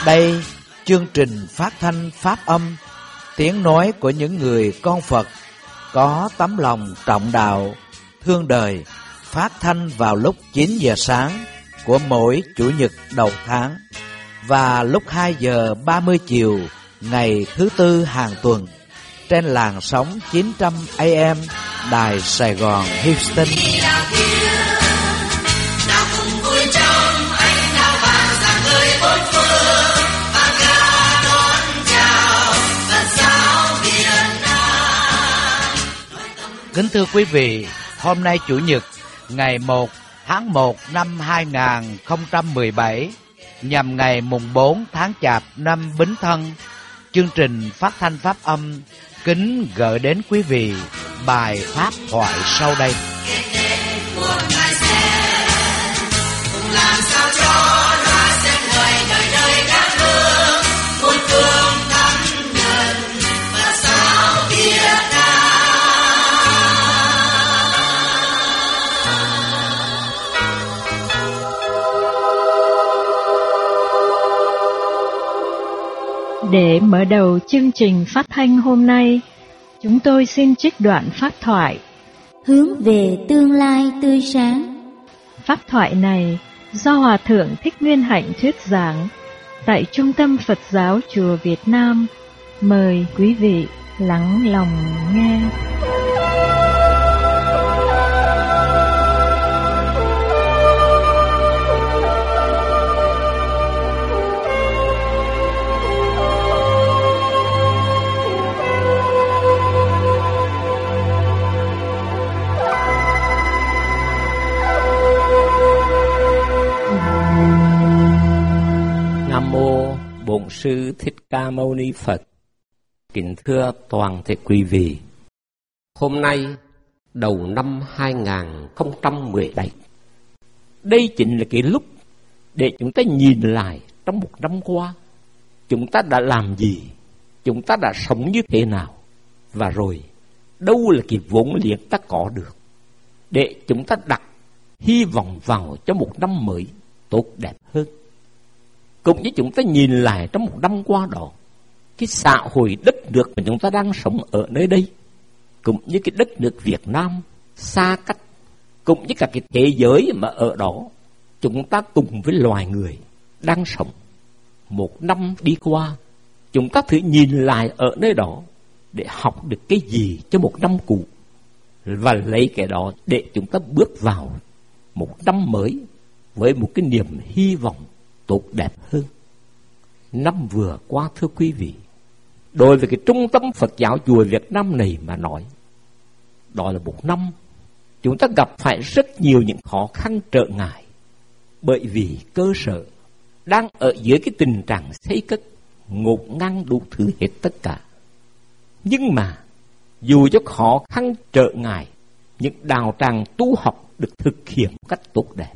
Đây, chương trình phát thanh Pháp âm, tiếng nói của những người con Phật có tấm lòng trọng đạo, thương đời, phát thanh vào lúc 9 giờ sáng của mỗi Chủ nhật đầu tháng và lúc 2 giờ 30 chiều ngày thứ Tư hàng tuần trên làn sóng 900 AM Đài Sài Gòn Houston. Kính thưa quý vị, hôm nay Chủ nhật ngày 1 tháng 1 năm 2017 nhằm ngày mùng 4 tháng Chạp năm Bính Thân, chương trình phát thanh Pháp âm kính gửi đến quý vị bài pháp thoại sau đây. Để mở đầu chương trình phát thanh hôm nay, chúng tôi xin trích đoạn pháp thoại Hướng về tương lai tươi sáng. Pháp thoại này do Hòa Thượng Thích Nguyên Hạnh thuyết giảng tại Trung tâm Phật giáo Chùa Việt Nam. Mời quý vị lắng lòng nghe. Nam mô Bổn Sư Thích Ca Mâu Ni Phật. Kính thưa toàn thể quý vị, hôm nay đầu năm 2017, đây chính là cái lúc để chúng ta nhìn lại trong một năm qua, chúng ta đã làm gì, chúng ta đã sống như thế nào, và rồi đâu là cái vốn liếng ta có được, để chúng ta đặt hy vọng vào cho một năm mới tốt đẹp hơn. Cũng như chúng ta nhìn lại trong một năm qua đó, cái xã hội đất nước mà chúng ta đang sống ở nơi đây, cũng như cái đất nước Việt Nam xa cách, cũng như cả cái thế giới mà ở đó chúng ta cùng với loài người đang sống. Một năm đi qua, chúng ta thử nhìn lại ở nơi đó để học được cái gì cho một năm cũ, và lấy cái đó để chúng ta bước vào một năm mới với một cái niềm hy vọng tốt đẹp hơn. Năm vừa qua, thưa quý vị, đối với cái Trung tâm Phật giáo Chùa Việt Nam này mà nói, đó là một năm chúng ta gặp phải rất nhiều những khó khăn trở ngại, bởi vì cơ sở đang ở dưới cái tình trạng xây cất ngột ngang đủ thứ hết tất cả. Nhưng mà dù cho khó khăn trở ngại, những đạo tràng tu học được thực hiện một cách tốt đẹp.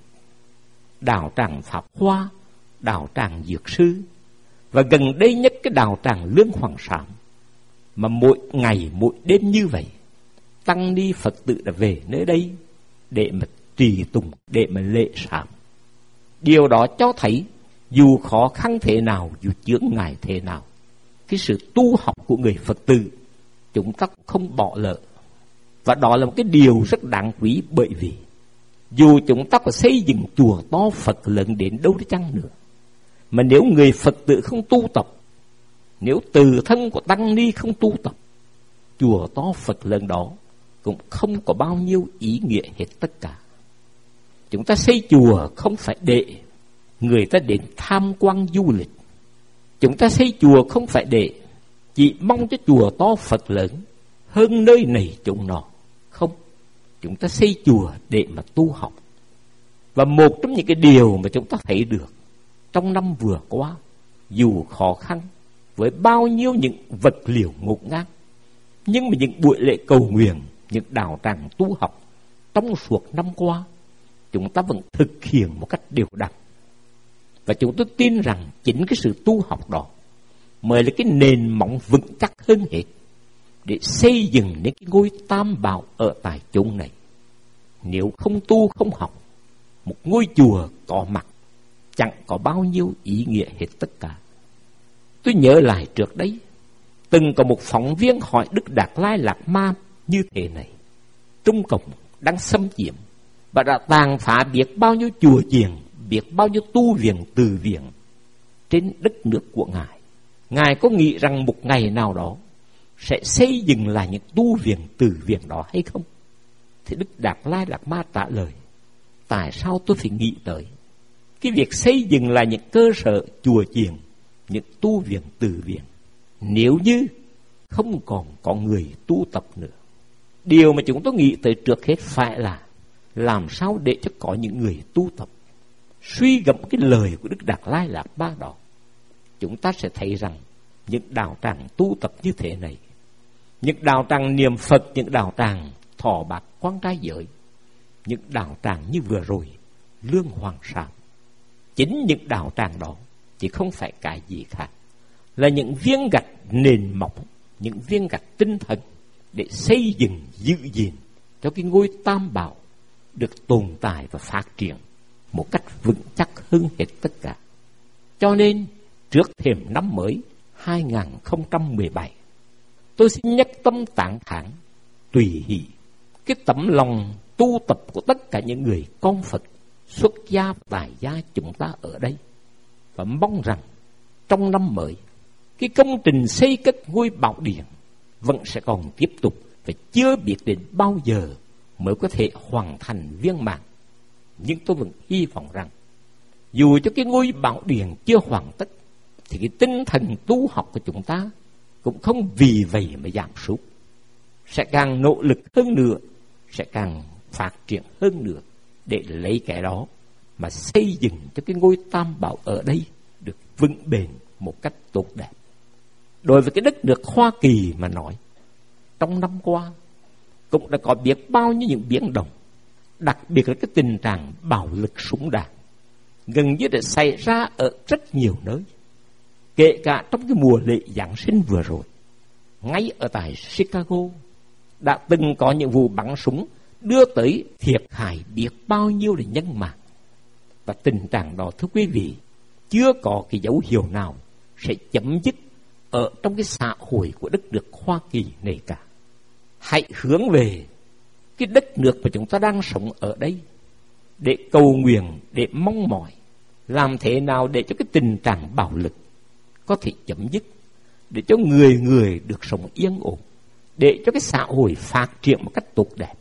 Đạo tràng Pháp Hoa, đạo tràng Dược Sư, và gần đây nhất cái đạo tràng Lương Hoàng Sám, mà mỗi ngày mỗi đêm như vậy, tăng ni Phật tử đã về nơi đây để mà trì tùng, để mà lễ sám. Điều đó cho thấy dù khó khăn thế nào, dù chướng ngại thế nào, cái sự tu học của người Phật tử chúng ta không bỏ lỡ. Và đó là một cái điều rất đáng quý, bởi vì dù chúng ta có xây dựng chùa to Phật lớn đến đâu đi chăng nữa, mà nếu người Phật tử không tu tập, nếu từ thân của tăng ni không tu tập, chùa to Phật lớn đó cũng không có bao nhiêu ý nghĩa hết tất cả. Chúng ta xây chùa không phải để người ta đến tham quan du lịch. Chúng ta xây chùa không phải để chỉ mong cho chùa to Phật lớn hơn nơi này chỗ nọ. Không, chúng ta xây chùa để mà tu học. Và một trong những cái điều mà chúng ta thấy được trong năm vừa qua, dù khó khăn với bao nhiêu những vật liệu ngột ngang, nhưng mà những buổi lễ cầu nguyện, những đạo tràng tu học trong suốt năm qua, chúng ta vẫn thực hiện một cách đều đặn. Và chúng tôi tin rằng chính cái sự tu học đó mới là cái nền móng vững chắc hơn hết để xây dựng những cái ngôi tam bảo ở tại chốn này. Nếu không tu không học, một ngôi chùa có mặt chẳng có bao nhiêu ý nghĩa hết tất cả. Tôi nhớ lại trước đây, từng có một phóng viên hỏi Đức Đạt Lai Lạt Ma như thế này: Trung Cộng đang xâm chiếm và đã tàn phá biết bao nhiêu chùa chiền, biết bao nhiêu tu viện từ viện trên đất nước của Ngài. Ngài có nghĩ rằng một ngày nào đó sẽ xây dựng lại những tu viện từ viện đó hay không? Thì Đức Đạt Lai Lạt Ma trả lời: tại sao tôi phải nghĩ tới cái việc xây dựng lại những cơ sở chùa chiền, những tu viện từ viện, nếu như không còn có người tu tập nữa? Điều mà chúng tôi nghĩ tới trước hết phải là làm sao để cho có những người tu tập. Suy gẫm cái lời của Đức Đạt Lai Lạt Ma đó, chúng ta sẽ thấy rằng những đạo tràng tu tập như thế này, những đạo tràng niệm Phật, những đạo tràng thọ bạc quan trai giới, những đạo tràng như vừa rồi Lương Hoàng Sám, chính những đạo tràng đó chỉ không phải cái gì khác là những viên gạch nền móng, những viên gạch tinh thần để xây dựng, giữ gìn cho cái ngôi Tam Bảo được tồn tại và phát triển một cách vững chắc hơn hết tất cả. Cho nên trước thềm năm mới 2017, tôi xin nhất tâm tán thán, tùy hỷ cái tấm lòng tu tập của tất cả những người con Phật xuất gia và tại gia chúng ta ở đây, và mong rằng trong năm mới, cái công trình xây cất ngôi Bảo Điện vẫn sẽ còn tiếp tục và chưa biết đến bao giờ mới có thể hoàn thành viên mãn. Nhưng tôi vẫn hy vọng rằng dù cho cái ngôi Bảo Điện chưa hoàn tất, thì cái tinh thần tu học của chúng ta cũng không vì vậy mà giảm sút, sẽ càng nỗ lực hơn nữa, sẽ càng phát triển hơn nữa để lấy cái đó mà xây dựng cho cái ngôi Tam Bảo ở đây được vững bền một cách tốt đẹp. Đối với cái đất nước Hoa Kỳ mà nói, trong năm qua cũng đã có biết bao nhiêu những biến động, đặc biệt là cái tình trạng bạo lực súng đạn gần như đã xảy ra ở rất nhiều nơi, kể cả trong cái mùa lễ Giáng sinh vừa rồi. Ngay ở tại Chicago đã từng có những vụ bắn súng đưa tới thiệt hại biết bao nhiêu để nhân mạng. Và tình trạng đó, thưa quý vị, chưa có cái dấu hiệu nào sẽ chấm dứt ở trong cái xã hội của đất nước Hoa Kỳ này cả. Hãy hướng về cái đất nước mà chúng ta đang sống ở đây để cầu nguyện, để mong mỏi làm thế nào để cho cái tình trạng bạo lực có thể chấm dứt, để cho người người được sống yên ổn, để cho cái xã hội phát triển một cách tốt đẹp,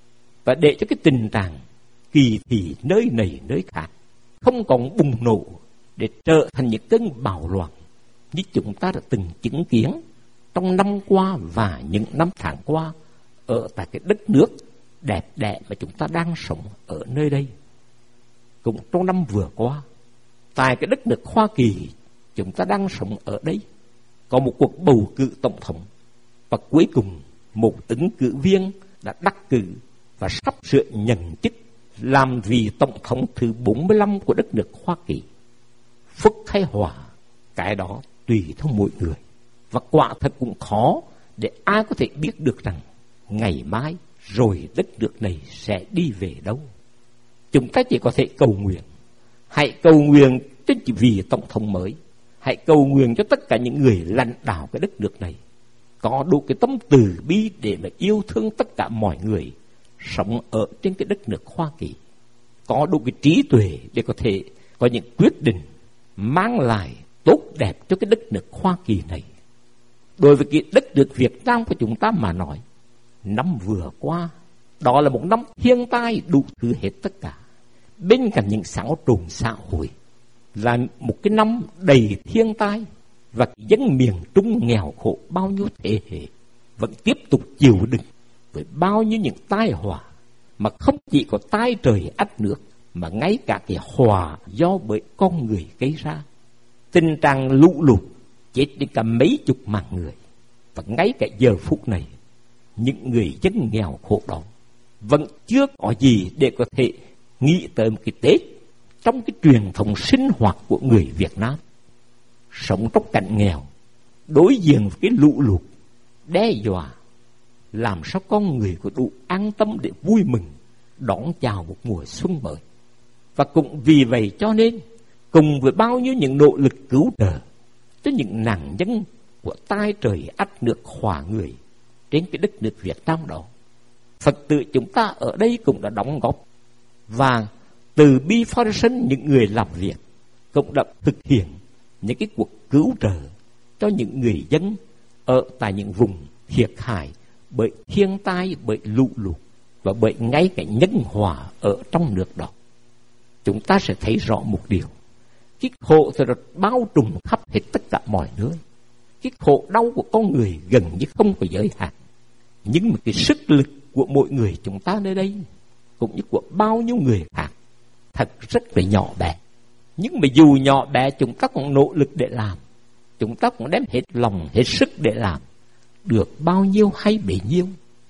và để cho cái tình trạng kỳ thị nơi này nơi khác không còn bùng nổ để trở thành những cơn bạo loạn như chúng ta đã từng chứng kiến trong năm qua và những năm tháng qua ở tại cái đất nước đẹp đẽ mà chúng ta đang sống ở nơi đây. Cũng trong năm vừa qua, tại cái đất nước Hoa Kỳ chúng ta đang sống ở đây, có một cuộc bầu cử tổng thống, và cuối cùng một ứng cử viên đã đắc cử và sắp sửa nhận chức làm vị tổng thống thứ 45 của đất nước Hoa Kỳ. Phúc hay họa, cái đó tùy theo mỗi người, và quả thật cũng khó để ai có thể biết được rằng ngày mai rồi đất nước này sẽ đi về đâu. Chúng ta chỉ có thể cầu nguyện. Hãy cầu nguyện cho vị tổng thống mới, hãy cầu nguyện cho tất cả những người lãnh đạo cái đất nước này có đủ cái tâm từ bi để mà yêu thương tất cả mọi người sống ở trên cái đất nước Hoa Kỳ, có đủ cái trí tuệ để có thể có những quyết định mang lại tốt đẹp cho cái đất nước Hoa Kỳ này. Đối với cái đất nước Việt Nam của chúng ta mà nói, năm vừa qua đó là một năm thiên tai đủ thứ hết tất cả. Bên cạnh những xáo trộn xã hội, là một cái năm đầy thiên tai, và dân miền Trung nghèo khổ bao nhiêu thế hệ vẫn tiếp tục chịu đựng với bao nhiêu những tai họa, mà không chỉ có tai trời ách nước, mà ngay cả cái họa do bởi con người gây ra. Tình trạng lũ lụt chết đến cả mấy chục mạng người, và ngay cả giờ phút này những người dân nghèo khổ đó vẫn chưa có gì để có thể nghĩ tới một cái Tết trong cái truyền thống sinh hoạt của người Việt Nam. Sống trong cảnh nghèo, đối diện với cái lũ lụt đe dọa, làm sao con người có đủ an tâm để vui mừng đón chào một mùa xuân mới. Và cũng vì vậy cho nên, cùng với bao nhiêu những nỗ lực cứu trợ, cho những nạn nhân của tai trời ách nước hỏa người trên cái đất nước Việt Nam đó. Phật tử chúng ta ở đây cũng đã đóng góp, và từ bi Foundation, những người làm việc cũng đã thực hiện những cái cuộc cứu trợ cho những người dân ở tại những vùng thiệt hại bởi thiên tai, bởi lũ lụt và bởi ngay cái nhân họa ở trong nước đó. Chúng ta sẽ thấy rõ một điều: cái khổ thì bao trùm khắp hết tất cả mọi nơi. Cái khổ đau của con người gần như không có giới hạn. Nhưng mà cái sức lực của mỗi người chúng ta nơi đây, cũng như của bao nhiêu người khác, thật rất là nhỏ bé. Nhưng mà dù nhỏ bé, chúng ta cũng nỗ lực để làm. Chúng ta cũng đem hết lòng, hết sức để làm. Được bao nhiêu hay bấy nhiêu.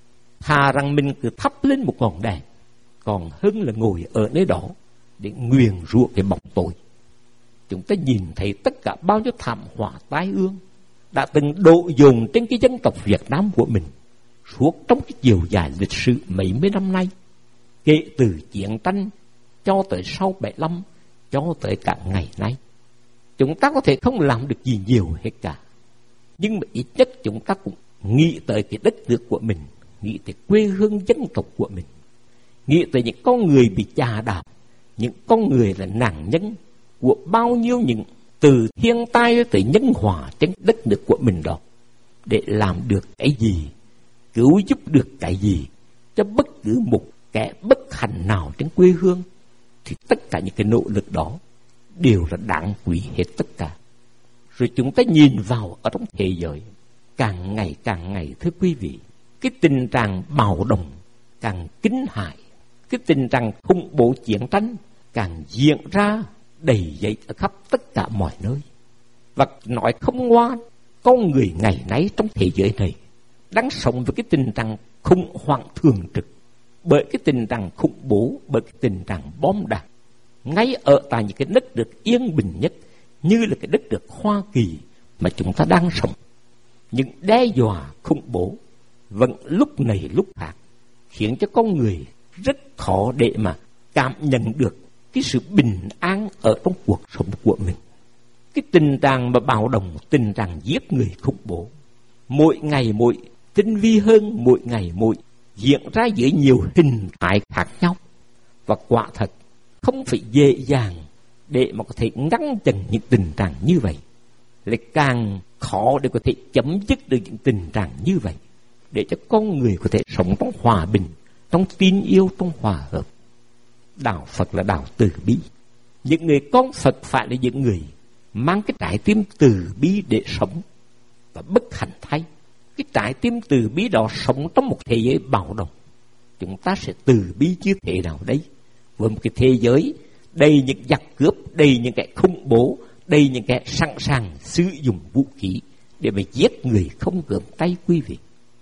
Thà rằng mình cứ thắp lên một ngọn đèn, còn hơn là ngồi ở nơi đó để nguyền rủa cái bóng tối. Chúng ta nhìn thấy tất cả bao nhiêu thảm họa tai ương đã từng đổ dồn trên cái dân tộc Việt Nam của mình suốt trong cái chiều dài lịch sử mấy mươi năm nay, kể từ chiến tranh cho tới sau 75, cho tới cả ngày nay. Chúng ta có thể không làm được gì nhiều hết cả, nhưng mà ít nhất chúng ta cũng nghĩ tới cái đất nước của mình, nghĩ tới quê hương dân tộc của mình, nghĩ tới những con người bị chà đạp, những con người là nạn nhân của bao nhiêu những từ thiên tai tới nhân họa trên đất nước của mình đó, để làm được cái gì, cứu giúp được cái gì cho bất cứ một kẻ bất hạnh nào trên quê hương, thì tất cả những cái nỗ lực đó đều là đáng quý hết tất cả. Rồi chúng ta nhìn vào ở trong thế giới, càng ngày thưa quý vị, cái tình trạng bạo động càng kinh hại, cái tình trạng khủng bố chiến tranh càng diễn ra đầy dẫy ở khắp tất cả mọi nơi. Và nói không ngoan, con người ngày nay trong thế giới này đang sống với cái tình trạng khủng hoảng thường trực, bởi cái tình trạng khủng bố, bởi cái tình trạng bom đạn, ngay ở tại những cái đất nước yên bình nhất như là cái đất nước Hoa Kỳ mà chúng ta đang sống. Những đe dọa khủng bố vẫn lúc này lúc khác khiến cho con người rất khó để mà cảm nhận được cái sự bình an ở trong cuộc sống của mình. Cái tình trạng mà bạo động, tình trạng giết người khủng bố, mỗi ngày mỗi tinh vi hơn, mỗi ngày mỗi diễn ra dưới nhiều hình thái khác nhau. Và quả thật không phải dễ dàng để mà có thể ngăn chặn những tình trạng như vậy, lại càng khó để có thể chấm dứt được những tình trạng như vậy, để cho con người có thể sống trong hòa bình, trong tin yêu, trong hòa hợp. Đạo Phật là đạo từ bi. Những người con Phật phải là những người mang cái trái tim từ bi để sống. Và bất hạnh thay, cái trái tim từ bi đó sống trong một thế giới bạo động. Chúng ta sẽ từ bi như thế nào đấy? Với một cái thế giới đầy những giặc cướp, đầy những kẻ khủng bố, đầy những kẻ sẵn sàng sử dụng vũ khí để mà giết người không gớm tay, quý vị.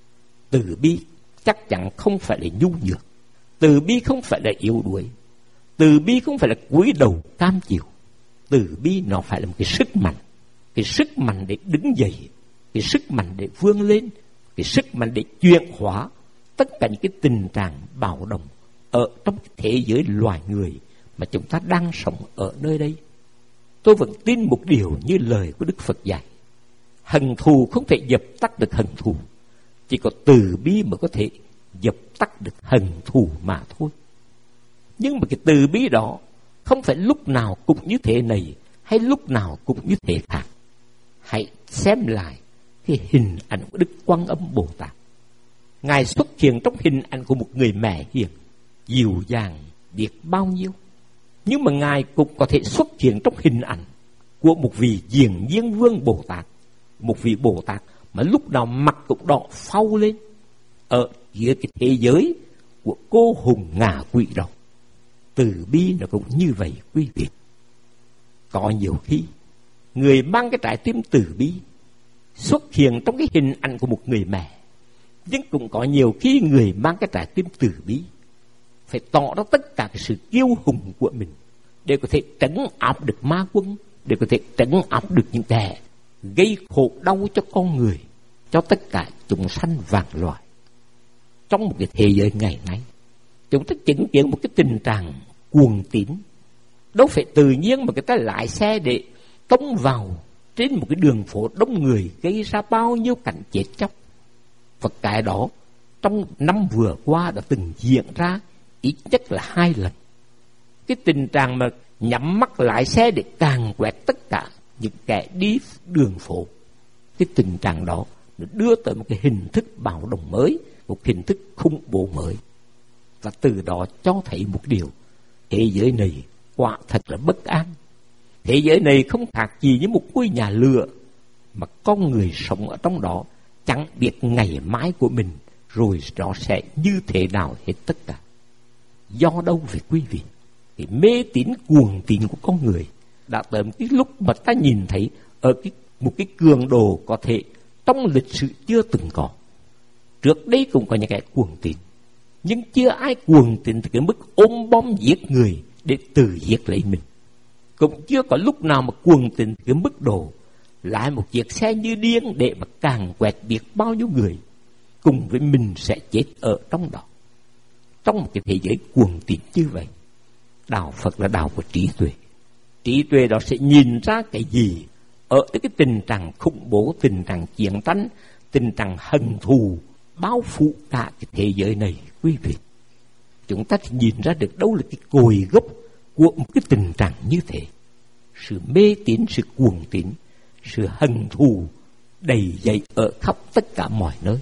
Từ bi chắc chắn không phải là nhu nhược. Từ bi không phải là yếu đuối. Từ bi không phải là cúi đầu cam chịu. Từ bi nó phải là một cái sức mạnh. Cái sức mạnh để đứng dậy, cái sức mạnh để vươn lên, cái sức mạnh để chuyển hóa tất cả những cái tình trạng bạo động ở trong cái thế giới loài người mà chúng ta đang sống ở nơi đây. Tôi vẫn tin một điều như lời của Đức Phật dạy: hận thù không thể dập tắt được hận thù, chỉ có từ bi mới có thể dập tắt được hận thù mà thôi. Nhưng mà cái từ bi đó không phải lúc nào cũng như thế này hay lúc nào cũng như thế khác. Hãy xem lại cái hình ảnh của Đức Quan Âm Bồ Tát. Ngài xuất hiện trong hình ảnh của một người mẹ hiền, dịu dàng biết bao nhiêu. Nhưng mà Ngài cũng có thể xuất hiện trong hình ảnh của một vị Diền Nhiên Vương Bồ Tát, một vị Bồ Tát mà lúc nào mặt cũng đỏ phau lên ở giữa cái thế giới của cô hùng ngạ quỷ đó. Từ bi nó cũng như vậy, quý vị. Có nhiều khi người mang cái trái tim từ bi xuất hiện trong cái hình ảnh của một người mẹ, nhưng cũng có nhiều khi người mang cái trái tim từ bi phải tỏ ra tất cả cái sự kiêu hùng của mình để có thể trấn áp được ma quân, để có thể trấn áp được những kẻ gây khổ đau cho con người, cho tất cả chúng sanh vạn loài. Trong một cái thế giới ngày nay, chúng ta chứng kiến một cái tình trạng cuồng tín. Đâu phải tự nhiên mà người ta lại xe để tông vào trên một cái đường phố đông người gây ra bao nhiêu cảnh chết chóc. Và cái đó trong năm vừa qua đã từng diễn ra ít nhất là 2 lần. Cái tình trạng mà nhắm mắt lái xe để càn quét tất cả những kẻ đi đường phố, cái tình trạng đó đưa tới một cái hình thức bạo động mới, một hình thức khủng bố mới. Và từ đó cho thấy một điều, thế giới này quả thật là bất an. Thế giới này không khác gì như một ngôi nhà lửa, mà con người sống ở trong đó chẳng biết ngày mai của mình rồi nó sẽ như thế nào hết tất cả. Do đâu vậy quý vị? Cái mê tín cuồng tín của con người đã tới một cái lúc mà ta nhìn thấy ở một cái cường độ có thể trong lịch sử chưa từng có. Trước đây cũng có những kẻ cuồng tín, nhưng chưa ai cuồng tín tới cái mức ôm bom giết người để tự giết lấy mình. Cũng chưa có lúc nào mà cuồng tín tới cái mức độ lái một chiếc xe như điên để mà càn quét biết bao nhiêu người cùng với mình sẽ chết ở trong đó. Trong một cái thế giới cuồng tín như vậy, đạo Phật là đạo của trí tuệ. Trí tuệ đó sẽ nhìn ra cái gì ở cái tình trạng khủng bố, tình trạng chiến tranh, tình trạng hận thù bao phủ cả cái thế giới này quý vị. Chúng ta thì nhìn ra được đâu là cái cội gốc của một cái tình trạng như thế. Sự mê tín, sự cuồng tín, sự hận thù đầy dẫy ở khắp tất cả mọi nơi.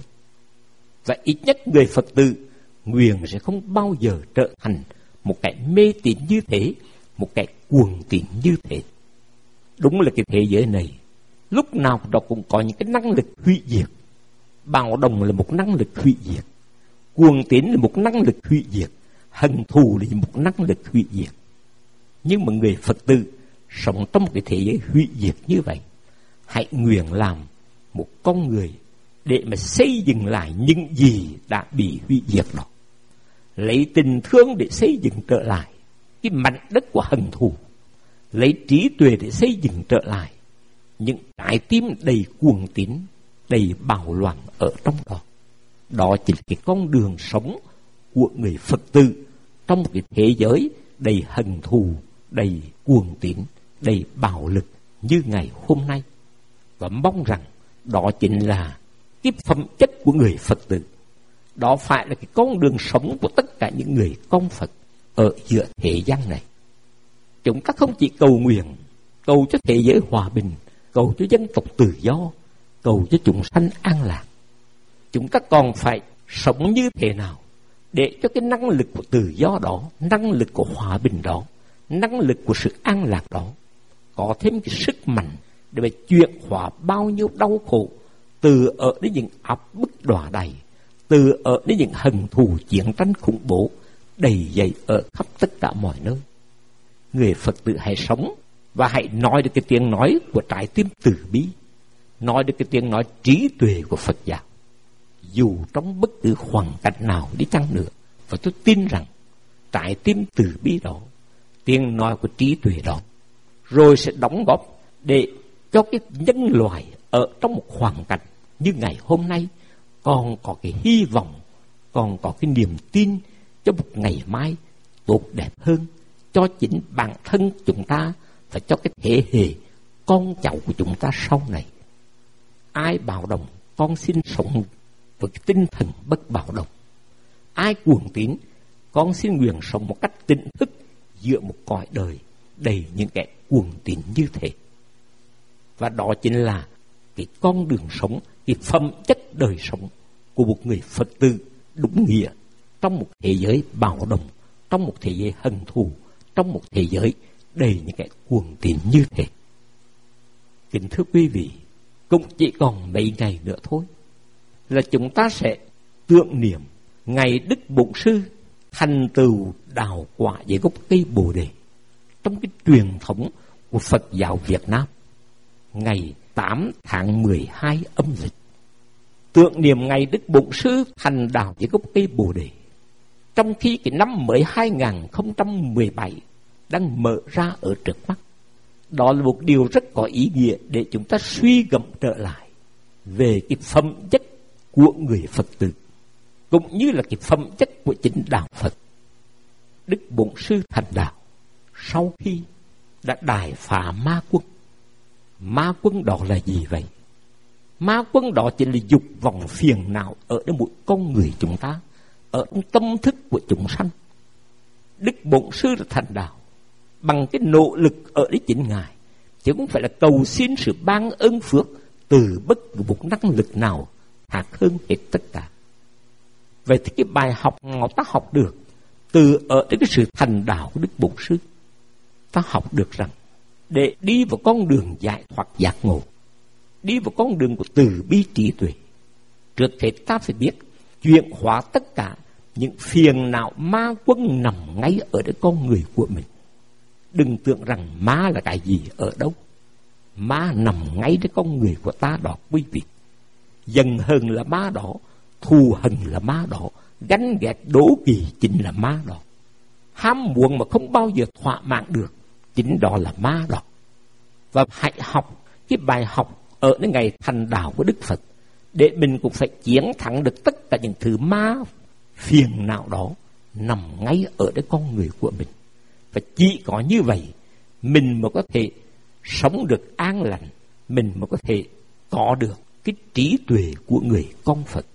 Và ít nhất người Phật tử nguyện sẽ không bao giờ trở thành một cái mê tín như thế, một cái cuồng tín như thế. Đúng là cái thế giới này lúc nào đó cũng có những cái năng lực hủy diệt. Bạo động là một năng lực hủy diệt, cuồng tín là một năng lực hủy diệt, hận thù là một năng lực hủy diệt. Nhưng mà người Phật tử sống trong một cái thế giới hủy diệt như vậy, hãy nguyện làm một con người để mà xây dựng lại những gì đã bị hủy diệt đó. Lấy tình thương để xây dựng trở lại cái mảnh đất của hận thù, lấy trí tuệ để xây dựng trở lại những trái tim đầy cuồng tín, đầy bạo loạn ở trong đó. Đó chỉ là cái con đường sống của người Phật tử trong một cái thế giới đầy hận thù, đầy cuồng tín, đầy bạo lực như ngày hôm nay. Và mong rằng đó chính là cái phẩm chất của người Phật tử. Đó phải là cái con đường sống của tất cả những người con Phật ở giữa thế gian này. Chúng ta không chỉ cầu nguyện, cầu cho thế giới hòa bình, cầu cho dân tộc tự do, cầu cho chúng sanh an lạc. Chúng ta còn phải sống như thế nào để cho cái năng lực của tự do đó, năng lực của hòa bình đó, năng lực của sự an lạc đó có thêm cái sức mạnh để mà chuyển hóa bao nhiêu đau khổ từ ở đến những áp bức đọa đầy, từ ở đến những hận thù chiến tranh khủng bố đầy dẫy ở khắp tất cả mọi nơi. Người Phật tử hãy sống và hãy nói được cái tiếng nói của trái tim từ bi, nói được cái tiếng nói trí tuệ của Phật giáo, dù trong bất cứ hoàn cảnh nào đi chăng nữa. Và tôi tin rằng trái tim từ bi đó, tiếng nói của trí tuệ đó, rồi sẽ đóng góp để cho cái nhân loại ở trong một hoàn cảnh như ngày hôm nay còn có cái hy vọng, còn có cái niềm tin cho một ngày mai tốt đẹp hơn cho chính bản thân chúng ta và cho cái thế hệ con cháu của chúng ta sau này. Ai bạo động, con xin sống với cái tinh thần bất bạo động. Ai cuồng tín, con xin nguyện sống một cách tỉnh thức giữa một cõi đời đầy những kẻ cuồng tín như thế. Và đó chính là cái con đường sống, cái phẩm chất đời sống của một người Phật tử đúng nghĩa trong một thế giới bạo động, trong một thế giới hận thù, trong một thế giới đầy những kẻ cuồng tín như thế. Kính thưa quý vị, cũng chỉ còn mấy ngày nữa thôi là chúng ta sẽ tưởng niệm ngày Đức Bổn Sư thành tựu đào quả dưới gốc cây Bồ Đề trong cái truyền thống của Phật giáo Việt Nam, ngày 8 tháng 12 âm lịch. Tưởng niệm ngày Đức Bổn Sư thành đào dưới gốc cây Bồ Đề, trong khi cái năm mới 2017 đang mở ra ở trước mắt. Đó là một điều rất có ý nghĩa để chúng ta suy gẫm trở lại về cái phẩm chất của người Phật tử, cũng như là cái phẩm chất của chính đạo Phật. Đức Bổn Sư thành đạo sau khi đã đài phá ma quân, Ma quân đó là gì vậy? Ma quân đó chỉ là dục vọng phiền não ở trong mỗi con người chúng ta, ở trong tâm thức của chúng sanh. Đức Bổn Sư là thành đạo bằng cái nỗ lực ở đấy chính Ngài, chứ không phải là cầu xin sự ban ơn phước từ bất cứ một năng lực nào khác hơn hết tất cả. Vậy thì cái bài học mà ta học được từ ở đến cái sự thành đạo của Đức Bổn Sư, ta học được rằng để đi vào con đường giải thoát giác ngộ, đi vào con đường của từ bi trí tuệ, trước hết ta phải biết chuyển hóa tất cả những phiền não ma quân nằm ngay ở cái con người của mình. Đừng tưởng rằng ma là cái gì ở đâu. Ma nằm ngay trên con người của ta đó quý vị. Giận hờn là ma đó, thù hận là ma đó, ganh ghét đố kỵ chính là ma đó. Ham muốn mà không bao giờ thỏa mãn được, chính đó là ma đó. Và hãy học cái bài học ở cái ngày thành đạo của Đức Phật, để mình cũng phải chiến thắng được tất cả những thứ ma phiền não đó nằm ngay ở cái con người của mình. Và chỉ có như vậy mình mới có thể sống được an lành, mình mới có thể có được cái trí tuệ của người con Phật.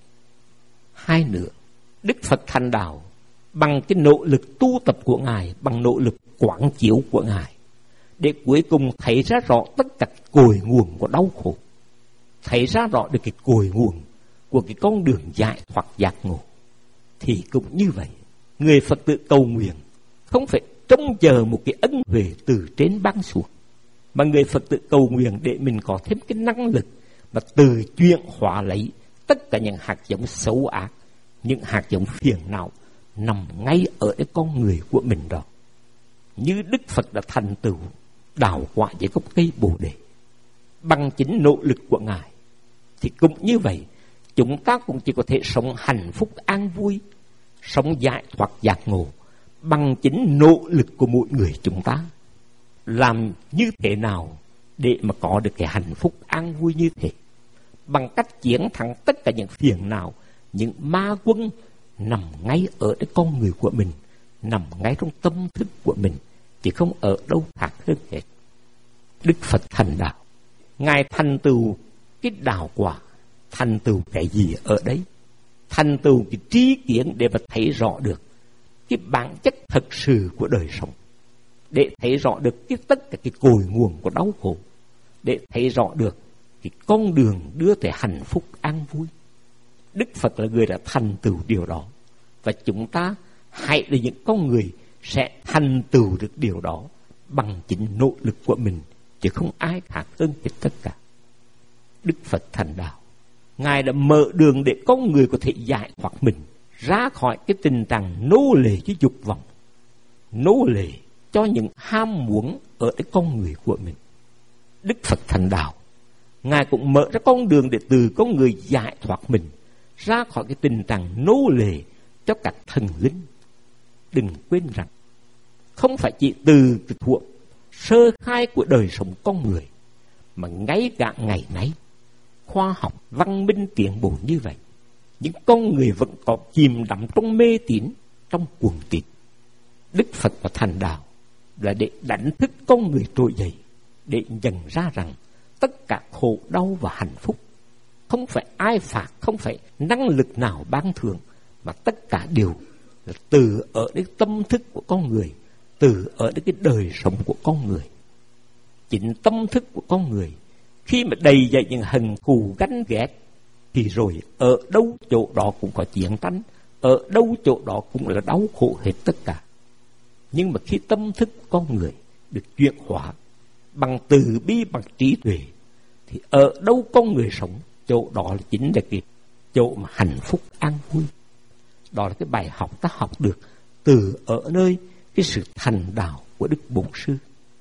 Hai nữa, Đức Phật thành đạo bằng cái nỗ lực tu tập của Ngài, bằng nỗ lực quán chiếu của Ngài, để cuối cùng thấy ra rõ tất cả cội nguồn của đau khổ, thấy ra rõ được cái cội nguồn của cái con đường giải thoát giác ngộ. Thì cũng như vậy, người Phật tử cầu nguyện không phải trông chờ một cái ân huệ từ trên ban xuống, mà người Phật tử cầu nguyện để mình có thêm cái năng lực mà từ chuyển hóa lấy tất cả những hạt giống xấu ác, những hạt giống phiền não nằm ngay ở cái con người của mình đó. Như Đức Phật đã thành tựu đào quả với gốc cây Bồ Đề bằng chính nỗ lực của Ngài, thì cũng như vậy chúng ta cũng chỉ có thể sống hạnh phúc an vui, sống giải thoát giác ngộ bằng chính nỗ lực của mỗi người chúng ta. Làm như thế nào để mà có được cái hạnh phúc an vui như thế? Bằng cách chiến thắng tất cả những phiền não, những ma quân nằm ngay ở cái con người của mình, nằm ngay trong tâm thức của mình, chứ không ở đâu khác hơn hết. Đức Phật thành đạo, Ngài thành tựu cái đạo quả. Thành tựu cái gì ở đấy? Thành tựu cái trí kiến để mà thấy rõ được cái bản chất thật sự của đời sống, để thấy rõ được cái tất cả cái cội nguồn của đau khổ, để thấy rõ được cái con đường đưa tới hạnh phúc an vui. Đức Phật là người đã thành tựu điều đó, và chúng ta hãy là những con người sẽ thành tựu được điều đó bằng chính nỗ lực của mình, chứ không ai khác hơn hết tất cả. Đức Phật thành đạo, Ngài đã mở đường để con người có thể giải thoát mình ra khỏi cái tình trạng nô lệ cho dục vọng, nô lệ cho những ham muốn ở cái con người của mình. Đức Phật thành đạo, Ngài cũng mở ra con đường để từ con người giải thoát mình ra khỏi cái tình trạng nô lệ cho các thần linh. Đừng quên rằng không phải chỉ từ cái thuở sơ khai của đời sống con người, mà ngay cả ngày nay khoa học văn minh tiến bộ như vậy, những con người vẫn có chìm đắm trong mê tín, trong cuồng tín. Đức Phật và thành đạo là để đánh thức con người trỗi dậy, để nhận ra rằng tất cả khổ đau và hạnh phúc không phải ai phạt, không phải năng lực nào ban thưởng, mà tất cả đều là từ ở cái tâm thức của con người, từ ở cái đời sống của con người. Chính tâm thức của con người khi mà đầy dậy những hận thù ganh ghét, thì rồi ở đâu chỗ đó cũng có chiến tranh, ở đâu chỗ đó cũng là đau khổ hết tất cả. Nhưng mà khi tâm thức con người được chuyển hóa bằng từ bi, bằng trí tuệ, thì ở đâu con người sống, chỗ đó là chính là cái chỗ mà hạnh phúc an vui. Đó là cái bài học ta học được từ ở nơi cái sự thành đạo của Đức Bổn Sư.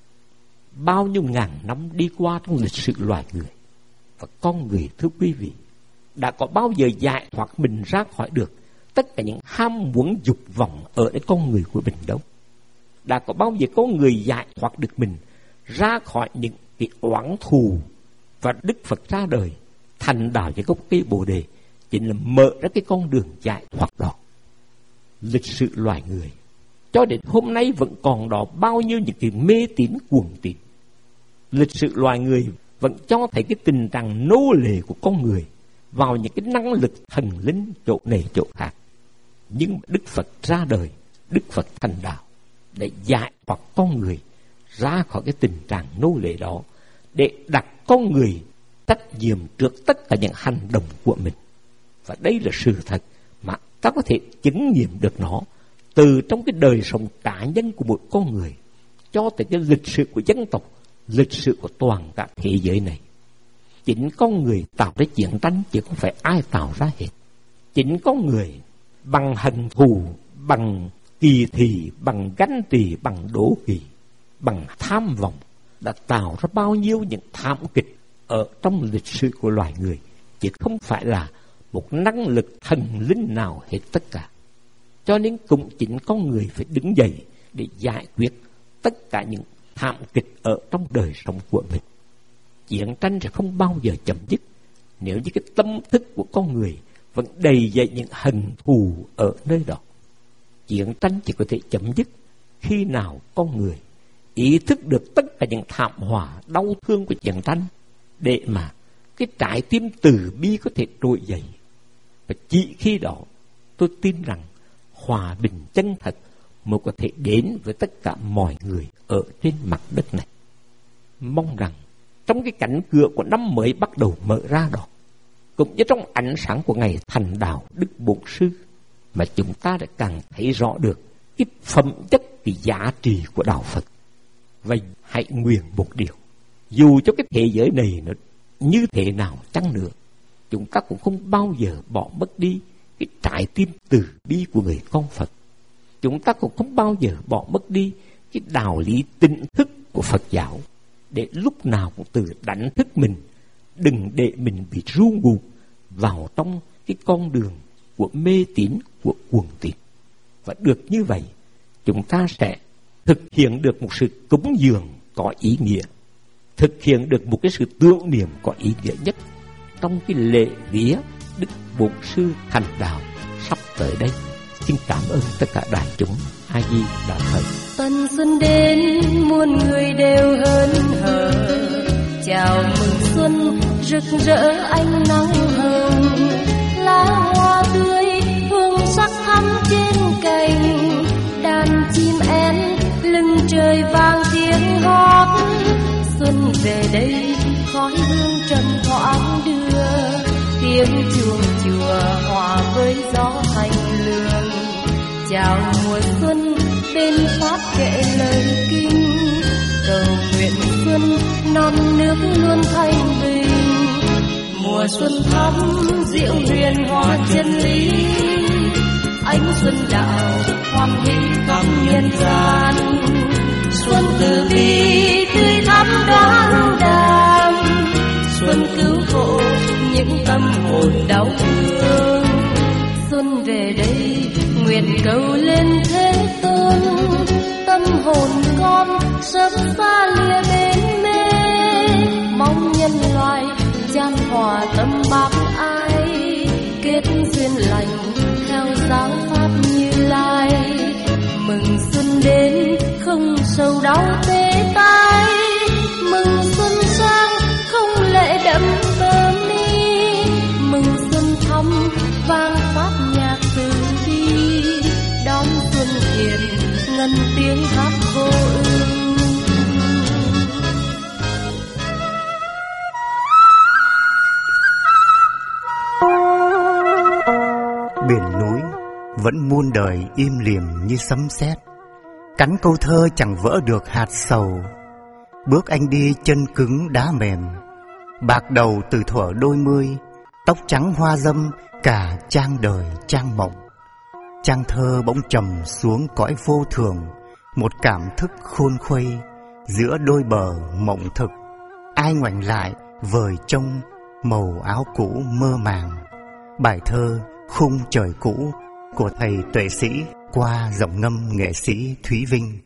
Bao nhiêu ngàn năm đi qua trong lịch sử loài người, và con người, thưa quý vị, đã có bao giờ giải thoát mình ra khỏi được tất cả những ham muốn dục vọng ở cái con người của mình đâu? Đã có bao giờ con người giải thoát được mình ra khỏi những cái oán thù? Và Đức Phật ra đời thành đạo với gốc cây Bồ Đề chính là mở ra cái con đường giải thoát đó. Lịch sử loài người cho đến hôm nay vẫn còn đó bao nhiêu những cái mê tín cuồng tín. Lịch sử loài người vẫn cho thấy cái tình trạng nô lệ của con người vào những cái năng lực thần linh chỗ này chỗ khác. Nhưng Đức Phật ra đời, Đức Phật thành đạo để giải thoát con người ra khỏi cái tình trạng nô lệ đó, để đặt con người trách nhiệm trước tất cả những hành động của mình. Và đây là sự thật mà ta có thể chứng nghiệm được nó từ trong cái đời sống cá nhân của một con người cho tới cái lịch sử của dân tộc, lịch sử của toàn cả thế giới này. Chính con người tạo ra chiến tranh chứ không phải ai tạo ra hết. Chính con người bằng hận thù, bằng kỳ thị, bằng ganh tị, bằng đố kỵ, bằng tham vọng đã tạo ra bao nhiêu những thảm kịch ở trong lịch sử của loài người, chứ không phải là một năng lực thần linh nào hết tất cả. Cho nên cũng chính con người phải đứng dậy để giải quyết tất cả những thảm kịch ở trong đời sống của mình. Chiến tranh sẽ không bao giờ chấm dứt nếu như cái tâm thức của con người vẫn đầy dậy những hận thù ở nơi đó. Chiến tranh chỉ có thể chấm dứt khi nào con người ý thức được tất cả những thảm họa đau thương của chiến tranh, để mà cái trái tim từ bi có thể trỗi dậy. Và chỉ khi đó tôi tin rằng hòa bình chân thật mới có thể đến với tất cả mọi người ở trên mặt đất này. Mong rằng trong cái cánh cửa của năm mới bắt đầu mở ra đó, cũng như trong ánh sáng của ngày thành đạo Đức Bổn Sư, mà chúng ta đã càng thấy rõ được cái phẩm chất, cái giá trị của đạo Phật. Và hãy nguyện một điều, dù cho cái thế giới này nó như thế nào chăng nữa, chúng ta cũng không bao giờ bỏ mất đi cái trái tim từ bi của người con Phật. Chúng ta cũng không bao giờ bỏ mất đi cái đạo lý tỉnh thức của Phật giáo, để lúc nào cũng tự đánh thức mình, đừng để mình bị ru ngủ vào trong cái con đường của mê tín, của cuồng tín. Và được như vậy, chúng ta sẽ thực hiện được một sự cúng dường có ý nghĩa, thực hiện được một cái sự tưởng niệm có ý nghĩa nhất trong cái lễ vía Đức Bổn Sư thành đạo sắp tới đây. Xin cảm ơn tất cả đại chúng. A Di Đà Phật. Tân xuân đến muôn người đều hớn hở, chào mừng xuân rực rỡ ánh nắng hồng, lá hoa tươi hương sắc thắm trên cành, đàn chim én lưng trời vang tiếng hót. Xuân về đây khói hương trầm thoáng đưa, tiếng chuông chùa hòa với gió thanh lương. Chào mùa xuân bên pháp kệ lời kinh, cầu nguyện xuân non nước luôn thanh bình. Mùa xuân thắm diệu huyền hoa chân lý, ánh xuân đạo hoan hỷ khắp nhân gian. Xuân từ bi tươi thắm đoan đàm, xuân cứu khổ những tâm hồn đau thương. Xuân về đây nguyện cầu lên Thế Tôn, tâm hồn con sớm xa lìa bên mê. Mong nhân loại chan hòa tâm bác ai, kết duyên lành theo giáo pháp Như Lai. Mừng xuân đến không sầu đau tê tai, mừng xuân sang không lệ đẫm bờ mi. Mừng xuân thắm vang pháp nhạc từ bi, đón xuân thiền ngân tiếng hát vô ưu. Biển núi vẫn muôn đời im lìm như sấm sét, cắn câu thơ chẳng vỡ được hạt sầu. Bước anh đi chân cứng đá mềm, bạc đầu từ thuở đôi mươi, tóc trắng hoa dâm cả trang đời trang mộng. Trang thơ bỗng trầm xuống cõi vô thường, một cảm thức khôn khuây giữa đôi bờ mộng thực. Ai ngoảnh lại vời trông màu áo cũ mơ màng. Bài thơ Khung Trời Cũ của thầy Tuệ Sĩ qua giọng ngâm nghệ sĩ Thúy Vinh.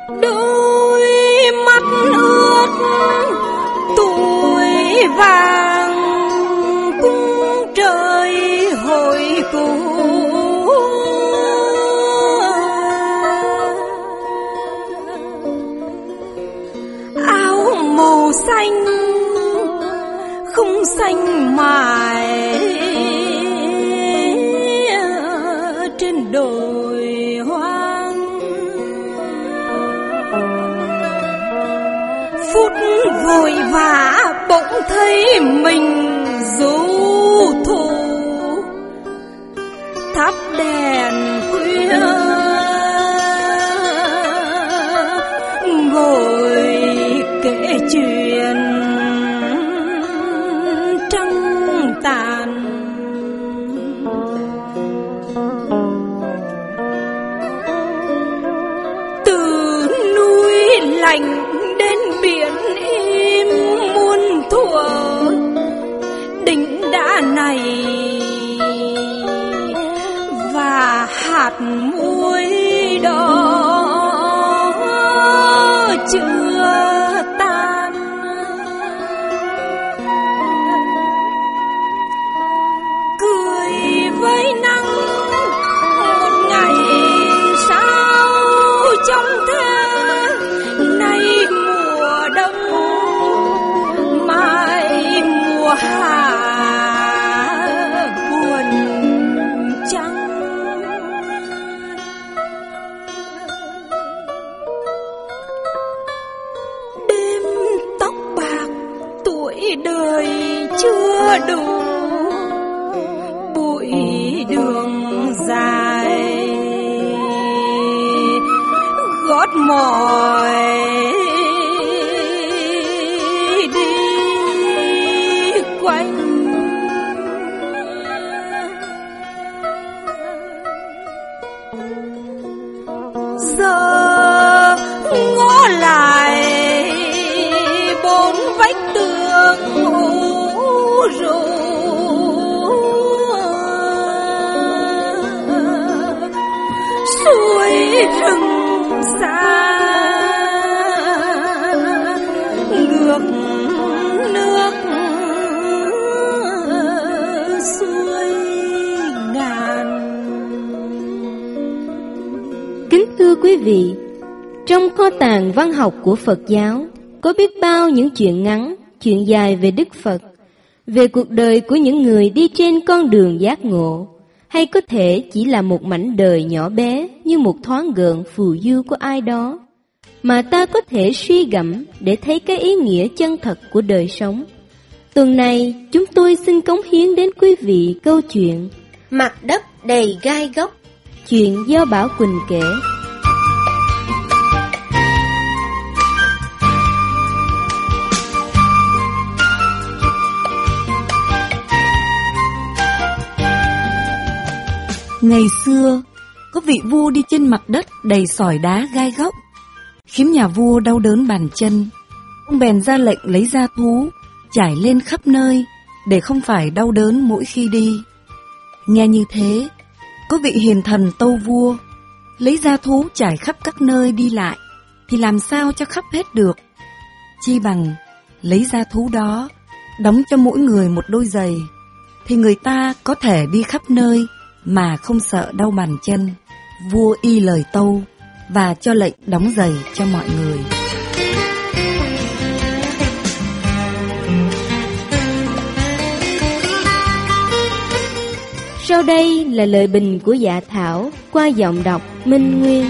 Đôi mắt ướt tuổi vàng đồi hoang. Phút vội vã bỗng thấy mình du thủ, thắp đèn khuya ngồi kể chuyện trăng tàn. Từ núi lạnh đến biển im muôn thuở, đỉnh đá này và hạt muối đó chưa tan. Cười với nắng một ngày sao trong thế, nay mùa đông mai mùa hạ buồn trăng. Đêm tóc bạc tuổi đời chưa đủ, bụi đường dài gót mỏi đi quanh. Giờ ngó lại bốn vách tường ủ rũ, suối rừng xa ngược nước xuôi ngàn. Kính thưa quý vị, trong kho tàng văn học của Phật giáo có biết bao những chuyện ngắn, chuyện dài về Đức Phật, về cuộc đời của những người đi trên con đường giác ngộ, hay có thể chỉ là một mảnh đời nhỏ bé như một thoáng gợn phù du của ai đó, mà ta có thể suy gẫm để thấy cái ý nghĩa chân thật của đời sống. Tuần này, chúng tôi xin cống hiến đến quý vị câu chuyện Mặt đất đầy gai góc, chuyện do Bảo Quỳnh kể. Ngày xưa, có vị vua đi trên mặt đất đầy sỏi đá gai góc, khiến nhà vua đau đớn bàn chân. Ông bèn ra lệnh lấy da thú, trải lên khắp nơi, để không phải đau đớn mỗi khi đi. Nghe như thế, có vị hiền thần tâu vua, lấy da thú trải khắp các nơi đi lại, thì làm sao cho khắp hết được. Chi bằng lấy da thú đó, đóng cho mỗi người một đôi giày, thì người ta có thể đi khắp nơi mà không sợ đau bàn chân. Vua y lời tâu và cho lệnh đóng giày cho mọi người. Sau đây là lời bình của Dạ Thảo qua giọng đọc Minh Nguyên.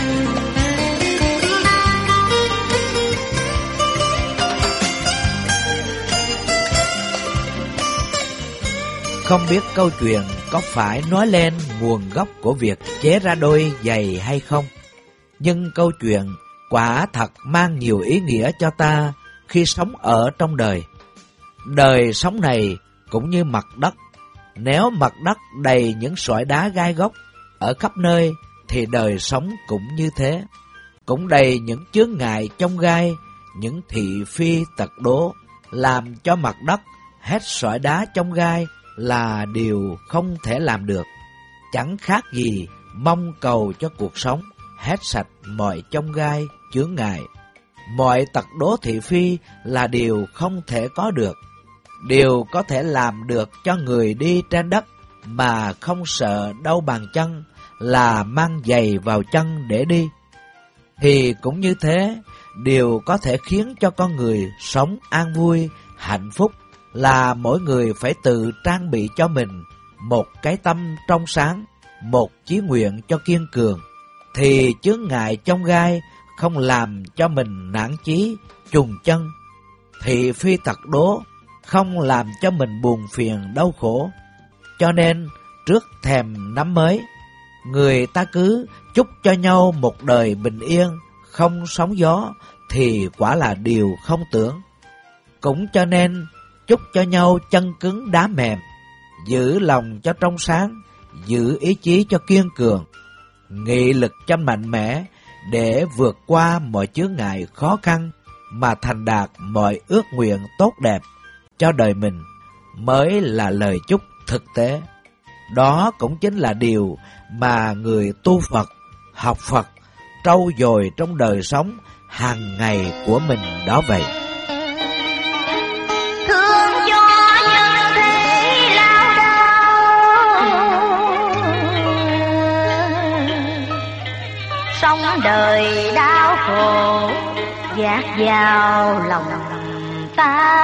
Không biết câu chuyện có phải nói lên nguồn gốc của việc chế ra đôi giày hay không, nhưng câu chuyện quả thật mang nhiều ý nghĩa cho ta khi sống ở trong đời. Đời sống này cũng như mặt đất, nếu mặt đất đầy những sỏi đá gai góc ở khắp nơi thì đời sống cũng như thế, cũng đầy những chướng ngại chông gai, những thị phi tật đố, làm cho mặt đất hết sỏi đá chông gai là điều không thể làm được. Chẳng khác gì mong cầu cho cuộc sống hết sạch mọi chông gai, chướng ngại. Mọi tật đố thị phi là điều không thể có được. Điều có thể làm được cho người đi trên đất mà không sợ đau bàn chân là mang giày vào chân để đi. Thì cũng như thế, điều có thể khiến cho con người sống an vui, hạnh phúc là mỗi người phải tự trang bị cho mình một cái tâm trong sáng một chí nguyện cho kiên cường, thì chướng ngại chông gai không làm cho mình nản chí, chùng chân, thị phi tật đố không làm cho mình buồn phiền đau khổ. Cho nên trước thềm năm mới, người ta cứ chúc cho nhau một đời bình yên, không sóng gió, thì quả là điều không tưởng. Cũng cho nên chúc cho nhau chân cứng đá mềm, giữ lòng cho trong sáng, giữ ý chí cho kiên cường, nghị lực cho mạnh mẽ để vượt qua mọi chướng ngại khó khăn mà thành đạt mọi ước nguyện tốt đẹp cho đời mình, mới là lời chúc thực tế. Đó cũng chính là điều mà người tu Phật, học Phật trau dồi trong đời sống hàng ngày của mình đó vậy. Thương cho nhân thế lao đao, sống đời đau khổ dạt vào lòng ta.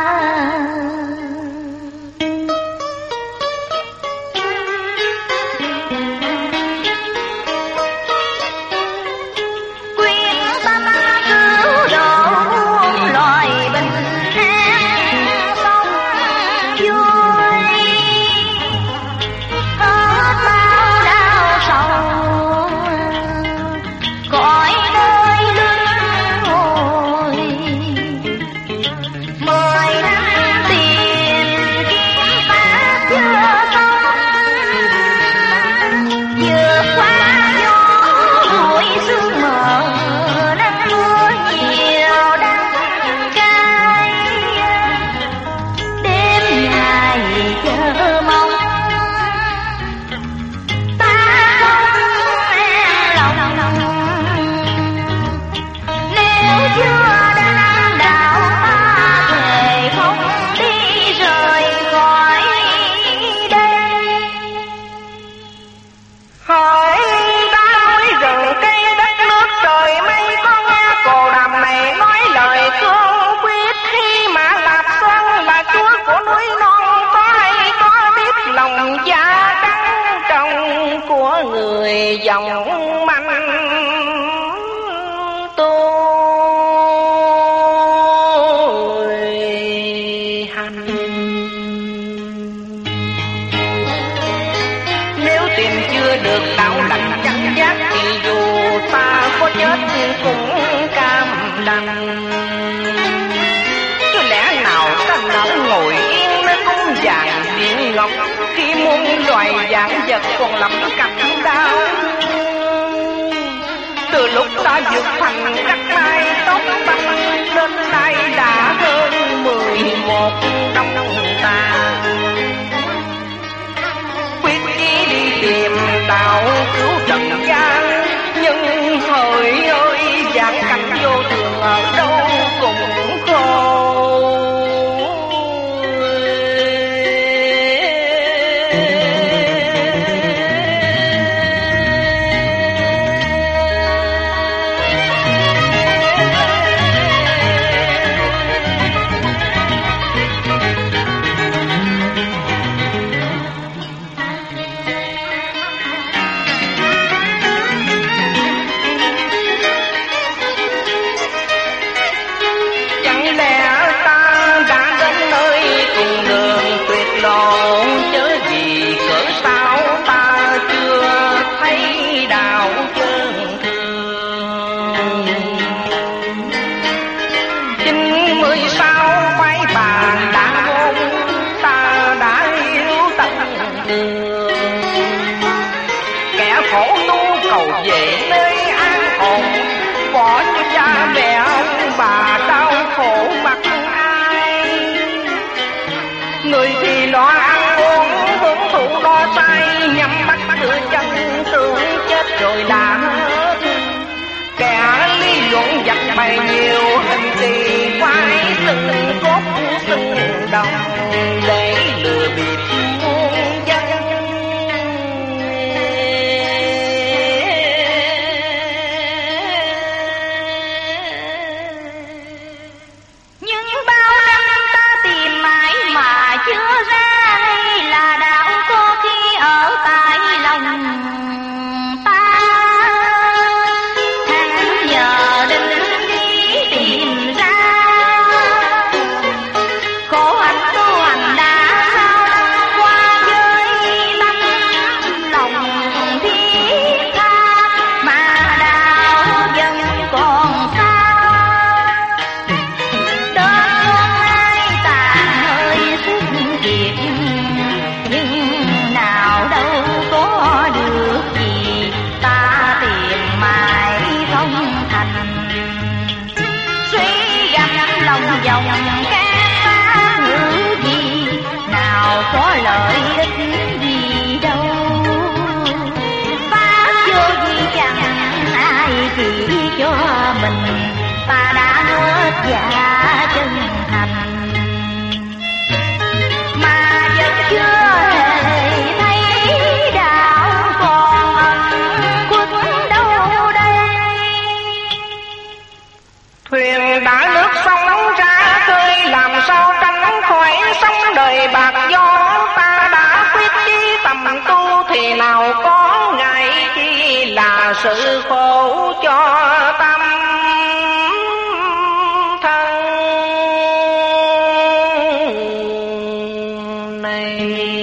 dòng manh tôi hành. Nếu tìm chưa được đạo lành chẳng giác thì dù ta có chết cũng cam đành. Chứ lẽ nào ta nỡ ngồi yên nơi cung vàng điện ngọc khi muôn loài dạng vật còn lắm cặp đau. Từ lúc ta vượt thành cắt mai tóc băng đến nay đã hơn 11 năm ta. Quyết chí đi tìm đạo cứu trần gian, nhưng hỡi ơi dạng cảnh vô thường ở đâu cũng khổ. Người thì lo ăn uống hưởng thụ lo say, nhắm mắt đưa chân tưởng chết rồi đã hết. Kẻ lý luận giặt bày nhiều hình thì phải từng cốt từng đồng để lừa bịp muôn dân. Chưa ra đây là đạo có khi ở tại lòng mình, ta đã hết dạ chân thành. Mà vẫn chưa hề thấy đạo còn ẩn khuất đâu đây. Thuyền đã lướt sóng ra khơi, làm sao tránh khỏi sóng đời bạc gió. Ta đã quyết chí tầm tu thì nào có ngại chi là sự khổ cho tâm thân này.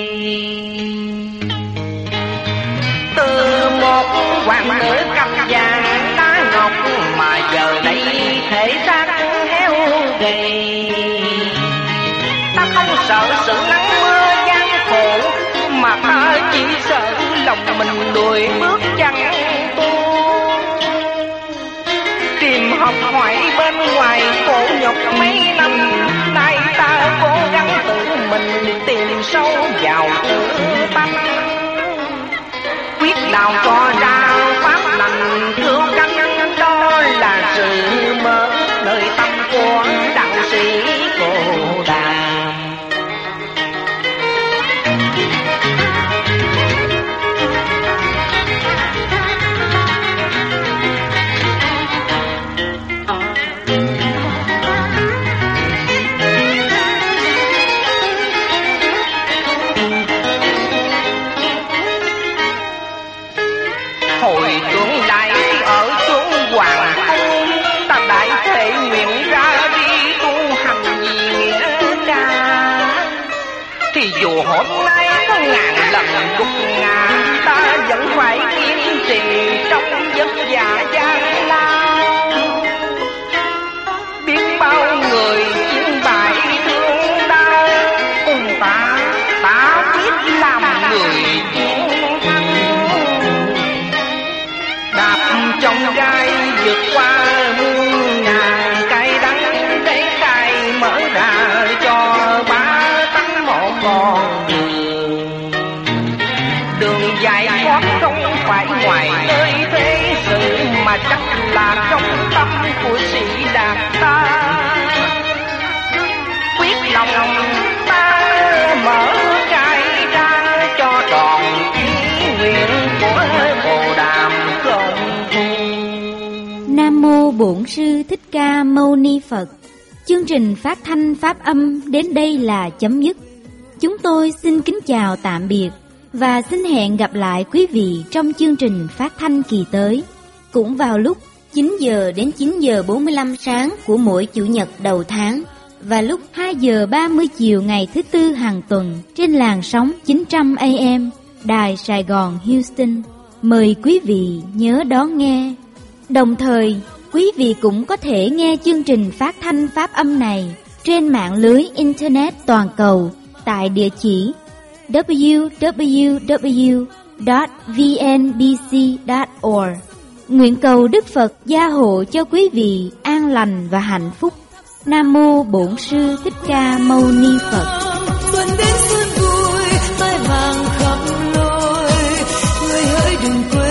Từ một hoàng nữ cầm vàng đá ngọc mà giờ đây thể xác héo gầy. Ta không sợ sự nắng mưa gian khổ, mà ta chỉ sợ lòng mình lùi bước chẳng tu. Tìm học hỏi bên ngoài khổ nhọc mấy năm nay, ta cố gắng tự mình tìm sâu vào tự tâm, quyết nào cho ra pháp lành cứu cánh. Đó là sự mở nơi tâm của đạo sĩ Cô Đàm. Hồi tương lai ở chốn hoàng cung, ta đại thể nguyện ra đi tu hành vì nghĩa ca. Thì dù hôm nay có ngàn lần gục ngã, ta vẫn phải kiên trì trong vất vả gian lao. Biết bao người chiến bại thương đau, cùng ta quyết làm người chiến thắng. Đạp trong gai vượt qua muôn ngàn cay đắng, để cay mở ra cho ba tánh một con đường. Đường dài thoát không phải ngoài nơi thế sự, mà chắc là trong tâm của sĩ Đạt ta. Quyết lòng ta mở gai ra cho tròn ý nguyện của Bồ Đàm Công Phu. Nam mô Bổn Sư Thích Ca Mâu Ni Phật. Chương trình phát thanh pháp âm đến đây là chấm dứt. Chúng tôi xin kính chào tạm biệt và xin hẹn gặp lại quý vị trong chương trình phát thanh kỳ tới, cũng vào lúc 9 giờ đến 9 giờ 45 sáng của mỗi Chủ nhật đầu tháng và lúc 2 giờ 30 chiều ngày thứ Tư hàng tuần trên làn sóng 900 AM Đài Sài Gòn Houston. Mời quý vị nhớ đón nghe. Đồng thời, quý vị cũng có thể nghe chương trình phát thanh pháp âm này trên mạng lưới Internet toàn cầu tại địa chỉ www.vnbc.org. Nguyện cầu Đức Phật gia hộ cho quý vị an lành và hạnh phúc. Nam mô Bổn Sư Thích Ca Mâu Ni Phật. Xuân đến xuân vui, mai vàng khắp nơi, người hỡi đừng quên